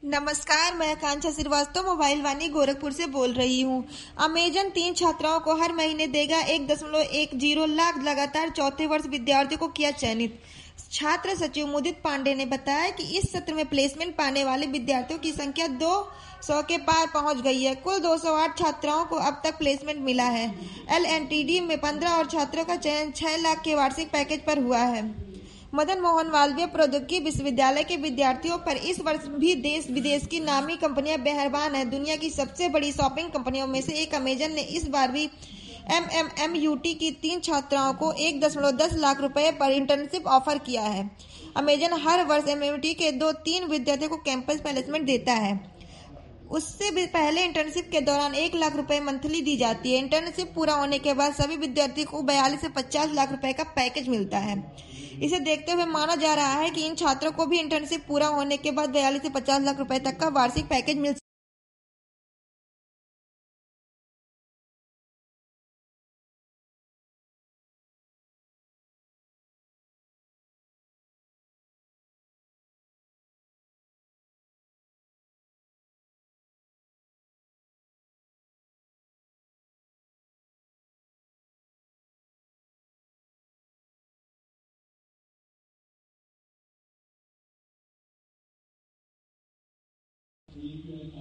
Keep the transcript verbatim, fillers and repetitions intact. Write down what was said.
नमस्कार, मैं आकांक्षा श्रीवास्तव मोबाइल वाणी गोरखपुर से बोल रही हूँ। अमेजन तीन छात्राओं को हर महीने देगा एक दशमलव एक जीरो लाख लगातार चौथे वर्ष विद्यार्थियों को किया चयनित। छात्र सचिव मुदित पांडे ने बताया कि इस सत्र में प्लेसमेंट पाने वाले विद्यार्थियों की संख्या दो सौ के पार पहुंच गई है। कुल दो सौ आठ छात्राओं को अब तक प्लेसमेंट मिला है। एल एन टी डी में पंद्रह और छात्रों का चयन छह लाख के वार्षिक पैकेज पर हुआ है। मदन मोहन मालवीय प्रौद्योगिकी विश्वविद्यालय के विद्यार्थियों पर इस वर्ष भी देश विदेश की नामी कंपनियां मेहरबान हैं। दुनिया की सबसे बड़ी शॉपिंग कंपनियों में से एक अमेजन ने इस बार भी M M M U T की तीन छात्राओं को एक दशमलव दस लाख रुपए पर इंटर्नशिप ऑफर किया है। अमेजन हर वर्ष एम यू टी के दो तीन विद्यार्थियों को कैंपस प्लेसमेंट देता है। उससे भी पहले इंटर्नशिप के दौरान एक लाख रुपए मंथली दी जाती है। इंटर्नशिप पूरा होने के बाद सभी विद्यार्थियों को बयालीस से पचास लाख रुपए का पैकेज मिलता है। इसे देखते हुए माना जा रहा है कि इन छात्रों को भी इंटर्नशिप पूरा होने के बाद बयालीस से पचास लाख रुपए तक का वार्षिक पैकेज मिल